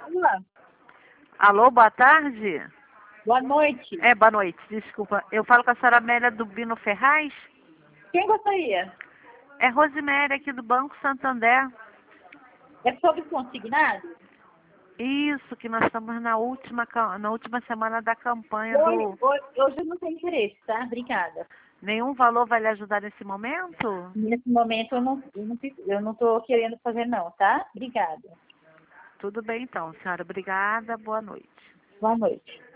Olá, Alô, boa tarde? boa noite. Boa noite, desculpa. Eu falo com a senhora Amélia do Bino Ferraz? Quem gostaria? É Rosemary aqui do Banco Santander. É sobre consignado? Isso, que nós estamos na última semana da campanha Hoje, do... hoje eu não tenho interesse, tá? Obrigada. Nenhum valor vai lhe ajudar nesse momento? Nesse momento eu não tô querendo fazer não, tá? Obrigada. Tudo bem então, senhora. Obrigada, boa noite. Boa noite.